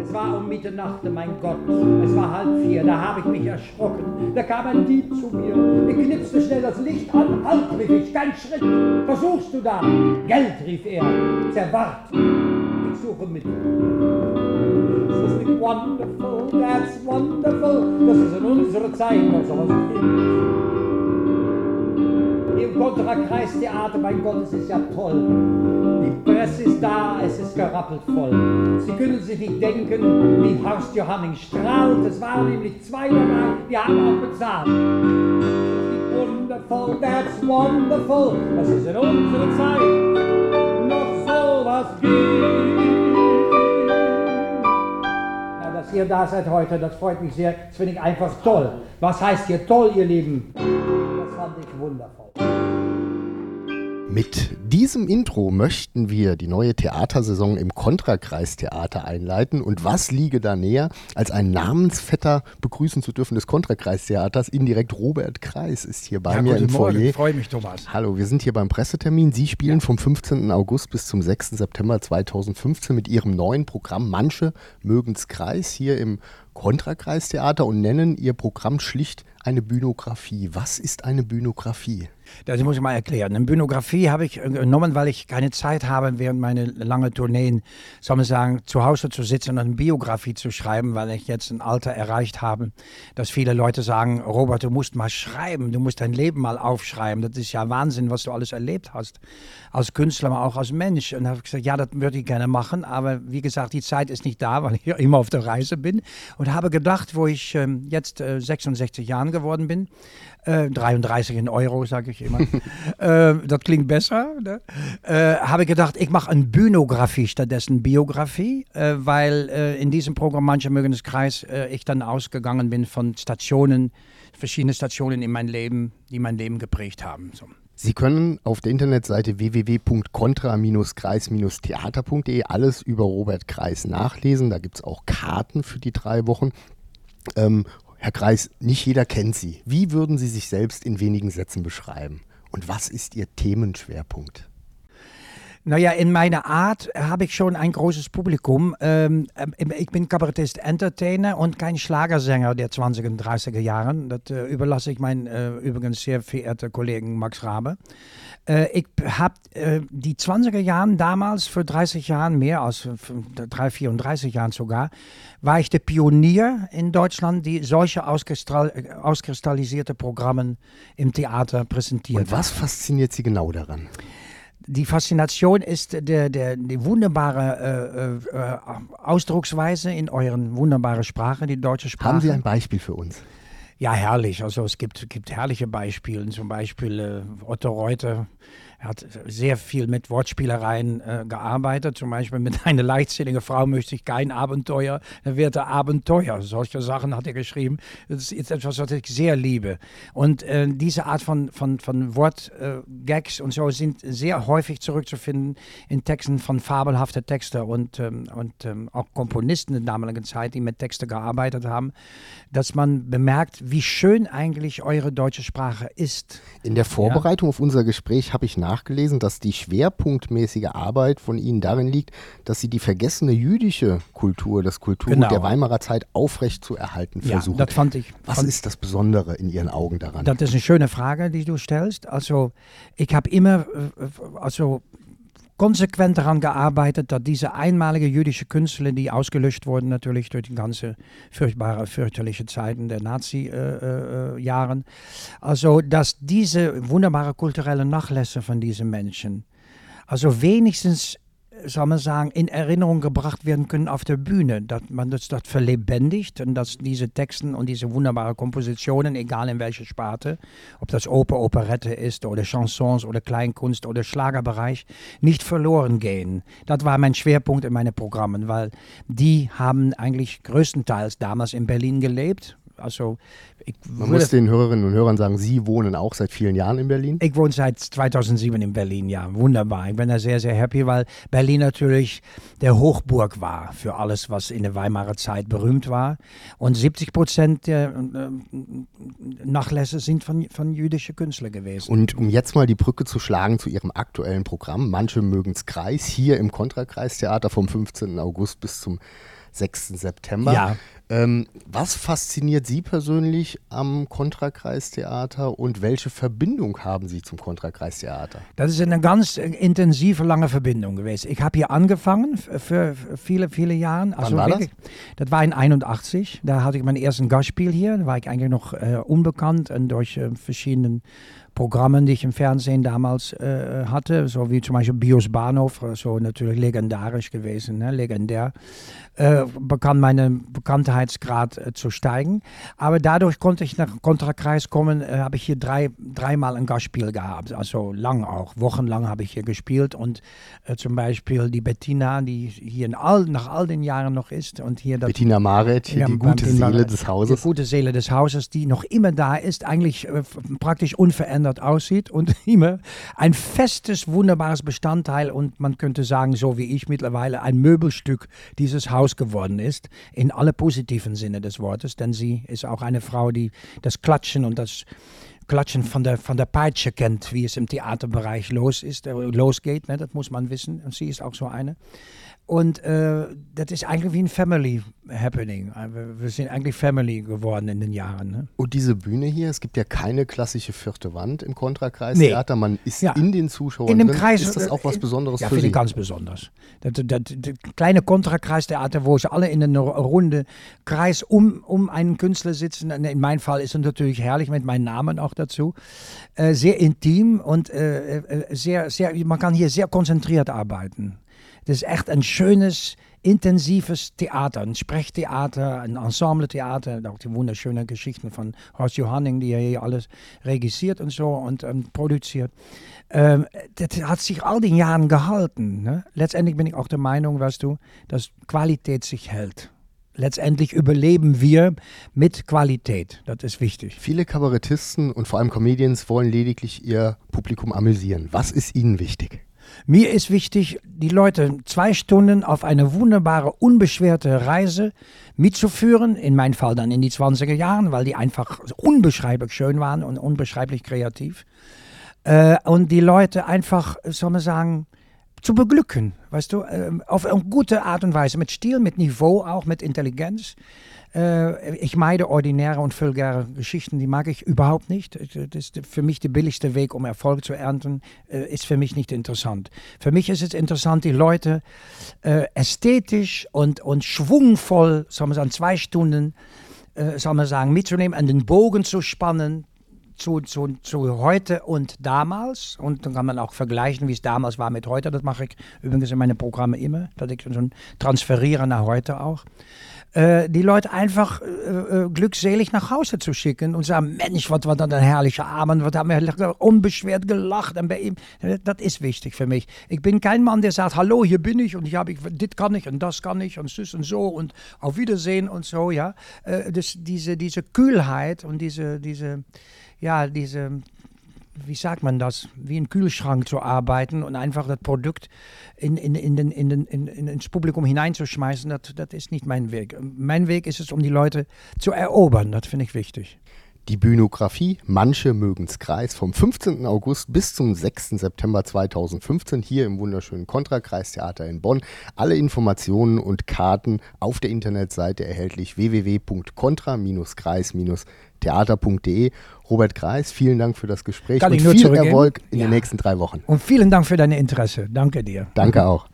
Es war um Mitternacht, mein Gott, es war 3:30, da habe ich mich erschrocken. Da kam ein Dieb zu mir, ich knipste schnell das Licht an. Halt, rief ich, kein Schritt. Was suchst du da? Geld, rief er. Zerwart. Ich suche Mittel. Das ist nicht wonderful, that's wonderful. Das ist in unserer Zeit noch sowas gibt. Im Kontrakreistheater, mein Gott, es ist ja toll. Die Presse ist da, es ist gerappelt voll. Sie können sich nicht denken, wie Horst Johanning strahlt. Es waren nämlich 2 dabei, die haben auch bezahlt. Wonderful, that's wonderful. Das ist in unserer Zeit noch so was gibt. Ja, dass ihr da seid heute, das freut mich sehr. Das finde ich einfach toll. Was heißt hier toll, ihr Lieben? Das fand ich wundervoll. Mit diesem Intro möchten wir die neue Theatersaison im Kontrakreistheater einleiten. Und was liege da näher, als einen Namensvetter begrüßen zu dürfen des Kontrakreistheaters? Indirekt Robert Kreis ist hier bei mir im Foyer. Morgen. Freue mich, Thomas. Hallo, wir sind hier beim Pressetermin. Sie spielen vom 15. August bis zum 6. September 2015 mit Ihrem neuen Programm Manche mögen's Kreis hier im Kontrakreistheater und nennen Ihr Programm schlicht eine Bühnografie. Was ist eine Bühnografie? Das muss ich mal erklären. Eine Bühnografie habe ich genommen, weil ich keine Zeit habe, während meiner langen Tourneen, soll man sagen, zu Hause zu sitzen und eine Biografie zu schreiben, weil ich jetzt ein Alter erreicht habe, dass viele Leute sagen, Robert, du musst mal schreiben, du musst dein Leben mal aufschreiben. Das ist ja Wahnsinn, was du alles erlebt hast. Als Künstler, aber auch als Mensch. Und da habe ich gesagt, ja, das würde ich gerne machen, aber wie gesagt, die Zeit ist nicht da, weil ich immer auf der Reise bin. Und habe gedacht, wo ich jetzt 66 Jahre geworden bin, 33 in Euro, sage ich immer. Das klingt besser. Ne? Habe gedacht, ich mache eine Bühnografie stattdessen Biografie, weil in diesem Programm Manche mögen's Kreis ich dann ausgegangen bin von Stationen, verschiedene Stationen in meinem Leben, die mein Leben geprägt haben. So. Sie können auf der Internetseite www.contra-kreis-theater.de alles über Robert Kreis nachlesen. Da gibt es auch Karten für die 3 Wochen. Herr Kreis, nicht jeder kennt Sie. Wie würden Sie sich selbst in wenigen Sätzen beschreiben? Und was ist Ihr Themenschwerpunkt? Naja, in meiner Art habe ich schon ein großes Publikum. Ich bin Kabarettist, Entertainer und kein Schlagersänger der 20er und 30er Jahren. Das überlasse ich meinen übrigens sehr verehrten Kollegen Max Rabe. Ich habe die 20er Jahren damals, für 30 Jahren, mehr als 34 Jahren sogar, war ich der Pionier in Deutschland, die solche auskristallisierte Programme im Theater präsentiert. Und was fasziniert Sie genau daran? Die Faszination ist die wunderbare Ausdrucksweise in euren wunderbaren Sprache, die deutsche Sprache. Haben Sie ein Beispiel für uns? Ja, herrlich. Also es gibt herrliche Beispiele. Zum Beispiel Otto Reuter. Er hat sehr viel mit Wortspielereien gearbeitet. Zum Beispiel mit einer leichtsinnigen Frau möchte ich kein Abenteuer, dann wird er Abenteuer. Solche Sachen hat er geschrieben. Das ist etwas, was ich sehr liebe. Und diese Art von Wortgags und so sind sehr häufig zurückzufinden in Texten von fabelhaften Texten und auch Komponisten in der damaligen Zeit, die mit Texten gearbeitet haben, dass man bemerkt, wie schön eigentlich eure deutsche Sprache ist. In der Vorbereitung auf unser Gespräch habe ich nachgelesen, dass die schwerpunktmäßige Arbeit von Ihnen darin liegt, dass Sie die vergessene jüdische Kultur, das Kultur der Weimarer Zeit aufrecht zu erhalten versuchen. Ja, das fand ich. Was ist das Besondere in Ihren Augen daran? Das ist eine schöne Frage, die du stellst. Also ich habe immer konsequent daran gearbeitet, dass diese einmalige jüdische Künstler, die ausgelöscht wurden natürlich durch die ganze fürchterliche Zeiten der Nazi-Jahren, also dass diese wunderbare kulturelle Nachlässe von diesen Menschen, also wenigstens, soll man sagen, in Erinnerung gebracht werden können auf der Bühne, dass man das verlebendigt und dass diese Texten und diese wunderbaren Kompositionen, egal in welcher Sparte, ob das Oper, Operette ist oder Chansons oder Kleinkunst oder Schlagerbereich, nicht verloren gehen. Das war mein Schwerpunkt in meinen Programmen, weil die haben eigentlich größtenteils damals in Berlin gelebt. Also man muss den Hörerinnen und Hörern sagen, Sie wohnen auch seit vielen Jahren in Berlin? Ich wohne seit 2007 in Berlin, ja, wunderbar. Ich bin da sehr, sehr happy, weil Berlin natürlich der Hochburg war für alles, was in der Weimarer Zeit berühmt war. Und 70% der Nachlässe sind von jüdischen Künstlern gewesen. Und um jetzt mal die Brücke zu schlagen zu Ihrem aktuellen Programm, Manche mögen's Kreis, hier im Kontrakreistheater vom 15. August bis zum 6. September. Ja. Was fasziniert Sie persönlich am Kontrakreistheater und welche Verbindung haben Sie zum Kontrakreistheater? Das ist eine ganz intensive, lange Verbindung gewesen. Ich habe hier angefangen für viele, viele Jahre. Wann war das? Das war in 81. Da hatte ich mein ersten Gastspiel hier. Da war ich eigentlich noch unbekannt und durch verschiedenen Programmen, die ich im Fernsehen damals hatte, so wie zum Beispiel Bios Bahnhof, so natürlich legendarisch gewesen, ne? Legendär, begann meine Bekanntheitsgrad zu steigen. Aber dadurch konnte ich nach Kontrakreis kommen, habe ich hier dreimal ein Gastspiel gehabt, also lang auch, wochenlang habe ich hier gespielt und zum Beispiel die Bettina, die hier nach all den Jahren noch ist. Und hier Bettina Maret, die gute Seele des Hauses. Die gute Seele des Hauses, die noch immer da ist, eigentlich praktisch unverändert aussieht und immer ein festes, wunderbares Bestandteil und man könnte sagen, so wie ich mittlerweile, ein Möbelstück dieses Haus geworden ist, in alle positiven Sinne des Wortes, denn sie ist auch eine Frau, die das Klatschen und das Klatschen von der Peitsche kennt, wie es im Theaterbereich losgeht, ne? Das muss man wissen und sie ist auch so eine. Und das ist eigentlich wie ein Family Happening. Wir sind eigentlich Family geworden in den Jahren. Ne? Und diese Bühne hier, es gibt ja keine klassische vierte Wand im Kontrakreistheater. Nee. Man ist in den Zuschauern in dem drin. Kreis, ist das auch was Besonderes für Sie? Ja, finde ich ganz besonders. Das kleine Kontrakreistheater, wo sie alle in einer Runde Kreis um einen Künstler sitzen. In meinem Fall ist es natürlich herrlich mit meinem Namen auch dazu. Sehr intim und man kann hier sehr konzentriert arbeiten. Das ist echt ein schönes, intensives Theater, ein Sprechtheater, ein Ensembletheater, auch die wunderschönen Geschichten von Horst Johanning, die hier alles regissiert und so und produziert. Das hat sich all den Jahren gehalten. Ne? Letztendlich bin ich auch der Meinung, weißt du, dass Qualität sich hält. Letztendlich überleben wir mit Qualität. Das ist wichtig. Viele Kabarettisten und vor allem Comedians wollen lediglich ihr Publikum amüsieren. Was ist Ihnen wichtig? Mir ist wichtig, die Leute 2 Stunden auf eine wunderbare, unbeschwerte Reise mitzuführen. In meinem Fall dann in die 20er Jahren, weil die einfach unbeschreiblich schön waren und unbeschreiblich kreativ. Und die Leute einfach, soll man sagen, zu beglücken, weißt du, auf eine gute Art und Weise, mit Stil, mit Niveau, auch mit Intelligenz. Ich meide ordinäre und vulgäre Geschichten, die mag ich überhaupt nicht. Das ist für mich der billigste Weg, um Erfolg zu ernten, ist für mich nicht interessant. Für mich ist es interessant, die Leute ästhetisch und schwungvoll, soll man sagen, 2 Stunden, soll man sagen, mitzunehmen, an den Bogen zu spannen, zu heute und damals. Und dann kann man auch vergleichen, wie es damals war mit heute. Das mache ich übrigens in meinen Programmen immer, dass ich so transferiere nach heute auch. Die Leute einfach glückselig nach Hause zu schicken und sagen, Mensch, was war das ein herrlicher Abend, was haben wir unbeschwert gelacht. Und bei ihm, das ist wichtig für mich. Ich bin kein Mann, der sagt, hallo, hier bin ich und das kann ich und das kann ich und so und auf Wiedersehen und so, ja. Diese Kühlheit und diese, wie sagt man das, wie ein Kühlschrank zu arbeiten und einfach das Produkt ins Publikum hineinzuschmeißen, das ist nicht mein Weg. Mein Weg ist es, um die Leute zu erobern, das finde ich wichtig. Die Bühnografie Manche mögen's Kreis vom 15. August bis zum 6. September 2015 hier im wunderschönen Kontrakreistheater in Bonn. Alle Informationen und Karten auf der Internetseite erhältlich www.contra-kreis-theater.de. Robert Kreis, vielen Dank für das Gespräch und viel Erfolg in den nächsten 3 Wochen. Und vielen Dank für dein Interesse. Danke dir. Danke auch.